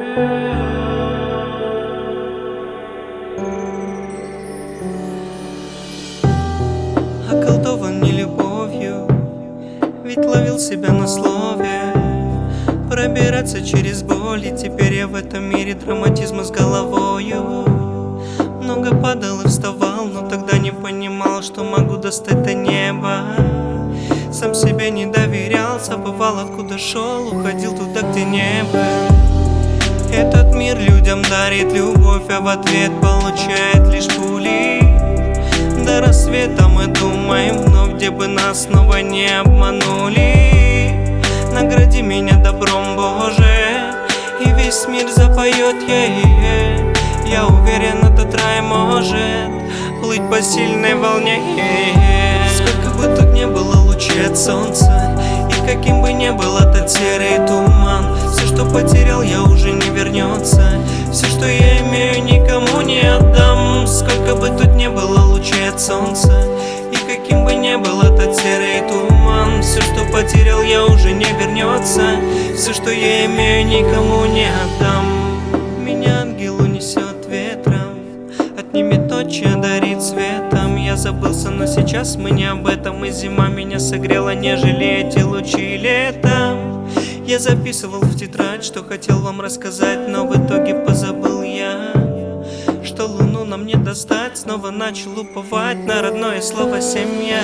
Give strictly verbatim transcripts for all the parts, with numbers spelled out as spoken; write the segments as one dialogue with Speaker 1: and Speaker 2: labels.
Speaker 1: Околдован не любовью, ведь ловил себя на слове. Пробираться через боль, и теперь я в этом мире драматизма с головою. Много падал и вставал, но тогда не понимал, что могу достать до неба. Сам себе не доверял, забывал, откуда шел, уходил туда, где небо. Этот мир людям дарит любовь, а в ответ получает лишь пули. До рассвета мы думаем, но где бы нас снова не обманули. Награди меня добром, Боже, и весь мир запоет, е-е-е. Я уверен, этот рай может плыть по сильной волне, е-е-е. Сколько бы тут не было лучей от солнца, и каким бы ни был этот серый туман, все, что потерял, я уже не вернется. Все, что я имею, никому не отдам. Сколько бы тут не было лучей от солнца, и каким бы ни был этот серый туман, все, что потерял, я уже не вернется. Все, что я имею, никому не отдам. Меня ангел унесет ветром, отнимет ночь и одарит светом. Я забылся, но сейчас мы не об этом, и зима меня согрела, нежели эти лучи летом. Я записывал в тетрадь, что хотел вам рассказать, но в итоге позабыл я, что луну нам не достать. Снова начал уповать на родное слово «семья».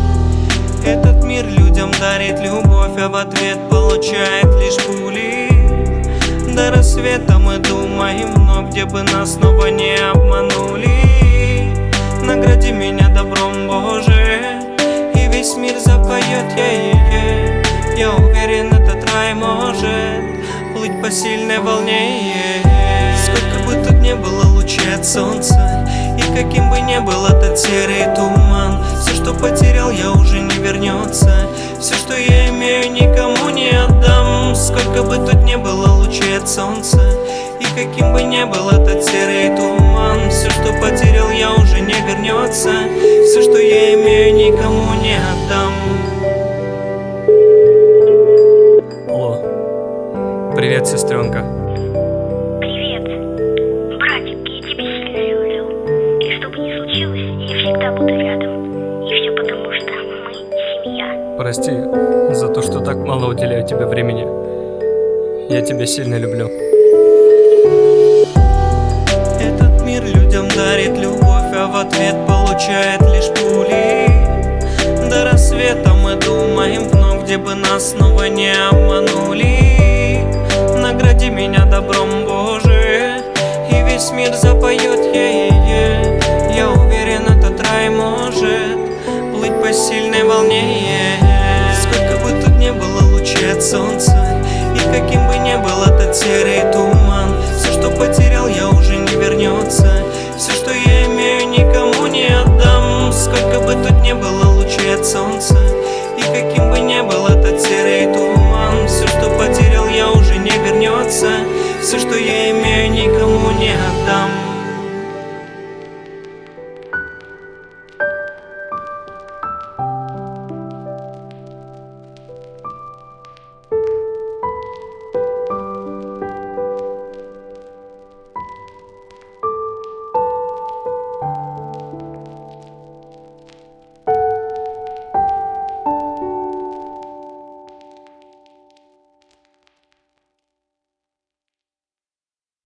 Speaker 1: Этот мир людям дарит любовь, а в ответ получает лишь пули. До рассвета мы думаем, но где бы нас снова не обманули. Награди меня добром, Боже, и весь мир запоет, е-е-е. Я уверен, этот рай может плыть по сильной волне, е-е-е. Сколько бы тут не было лучей от солнца, и каким бы ни был этот серый туман, все, что потерял, я уже не вернется. Все, что я имею, никому не отдам. Сколько бы тут не было лучей от солнца, и каким бы ни был этот серый туман, все, что потерял, я уже не вернется. Все, что я имею, никому не отдам.
Speaker 2: Алло. Привет, сестренка.
Speaker 3: Привет, братик, я тебя сильно люблю. И что бы ни случилось, я всегда буду рядом. И все потому, что мы семья.
Speaker 2: Прости за то, что так мало уделяю тебе времени. Я тебя сильно люблю.
Speaker 1: Этот мир людям дарит любовь, а в ответ получает лишь пули. До рассвета мы думаем вновь, где бы нас снова не обманули. Награди меня добром, Боже, и весь мир запоет, е-е-е. Я уверен, этот рай может плыть по сильной волне, е-е-е. Сколько бы тут не было лучей от солнца, и каким бы ни был этот серый туман, все, что потерял, я уже не вернется. Все, что я имею, никому не отдам. Сколько бы тут не было лучей от солнца, и каким бы ни был этот серый туман,